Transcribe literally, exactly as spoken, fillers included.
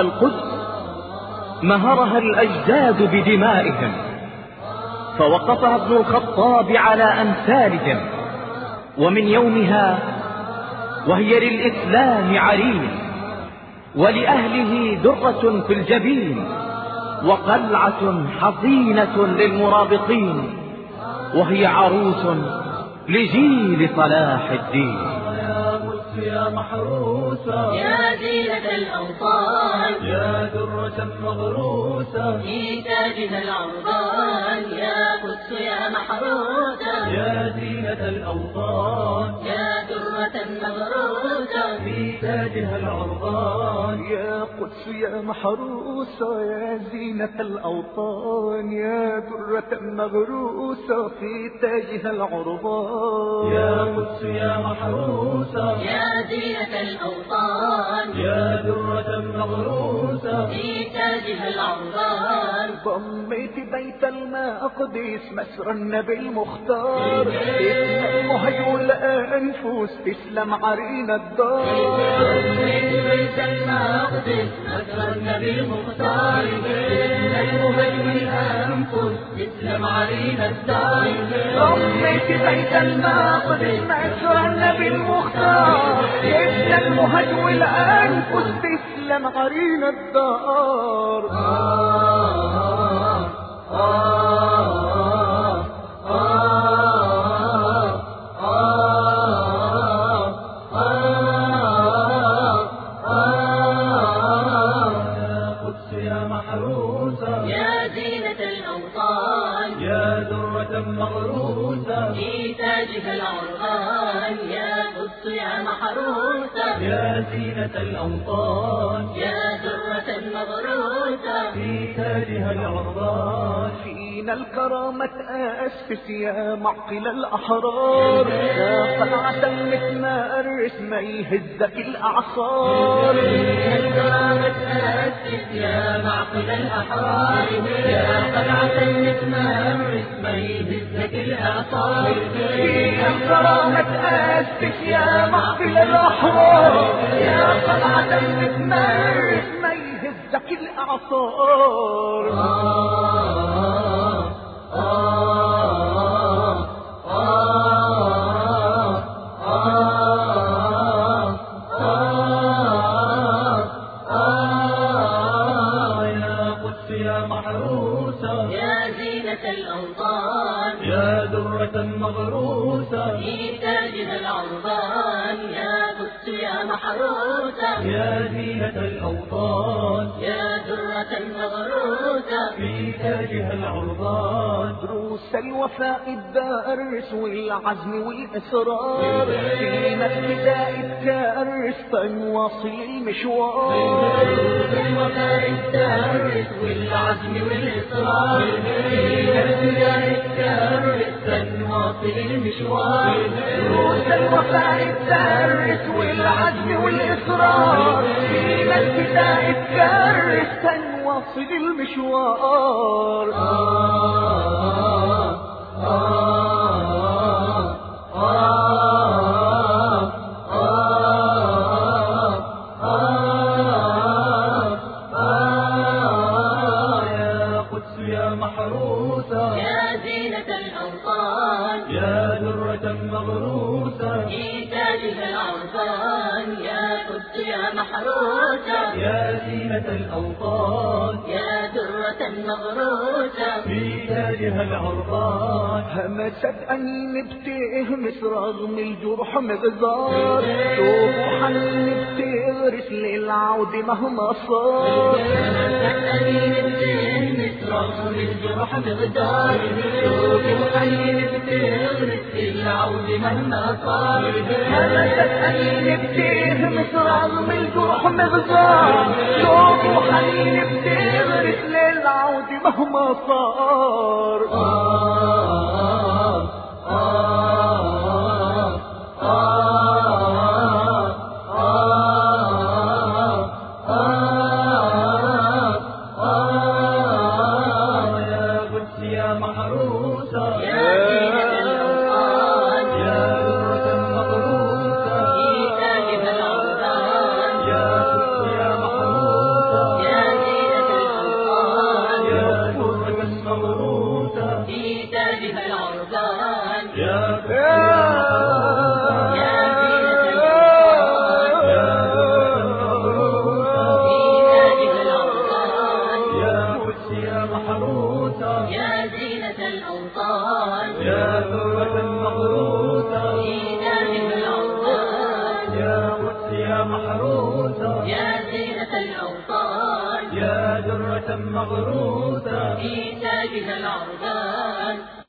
القدس مهرها الأجداد بدمائهم، فوقفها ابن الخطاب على أمثالهم، ومن يومها وهي للإسلام عرين، ولأهله درة في الجبين، وقلعة حصينة للمرابطين، وهي عروس لجيل صلاح الدين. يا محروسة يا زينة الأوطان، يا درة مغروسة في تاجها العربان، يا قدس يا محروسة، يا زينة الأوطان، يا درة مغروسة في تاجها العربان، يا قدس يا محروسة، يا زينة الأوطان، يا درة مغروسة في تاجها العربان. يا قدس يا محروسة، يا زينة الأوطان، يا درة مغروسة في تاجها العربان. ضميت بيت المقدس مسرى النبي المختار، اسم المهج والأنفس تسلم عرينا الدار. ضميت بيت المقدس مسرى النبي المختار، اسم المهج والأنفس تسلم عرينا الدار. ضميت بيت المقدس مسرى النبي المختار، اسم المهج والأنفس تسلم عرينا الدار. يا زينة الأوطان، يا درة مغروسة في تاجها العربان، يا قدس يا محروسة، يا زينة الأوطان، يا درة مغروسة في تاجها العربان. فينا الكرامة تأسس يا معقل الأحرار، يا قلعة متمارس ما يهزك الأعصار. الكرامة تأسس يا معقل الأحرار، يا قلعة متمارس ما يهزك الأعصار. فينا الكرامة تأسس يا معقل الأحرار، يا قلعة متمارس ما يهزك الأعصار. يا زينة الأوطان، يا درة مغروسة في تاجها العربان، يا قدس يا محروسة، يا زينة الأوطان، يا درة مغروسة في تاجها العربان. دروس الوفاء الدارس والعزم والإصرار، فينا ابتداء التارس فنواصل المشوار. الوفاء الدارس والعزم والإصرار، فينا ابتداء التارس فنواصل المشوار. دروس الوفاء الدارس والعزم والإصرار، فينا ابتداء التارس فنواصل المشوار. يا زينة الأوطان، يا درة مغروسة في تاجها العربان، يا قدس يا محروسة، يا زينة الأوطان، يا درة مغروسة في تاجها العربان. همست أني بتهمس رغم الجرح مغزار، شوفوا حنين بتغرس للعود مهما صار. رغم الجرح مغدار، شوفوا حنين بتغرس للعود مهما صار. همست أني بتهمس رغم الجرح مغزار، شوفوا حنين بتغرس للعود مهما صار. يا درة مغروسة في تاجها العربان.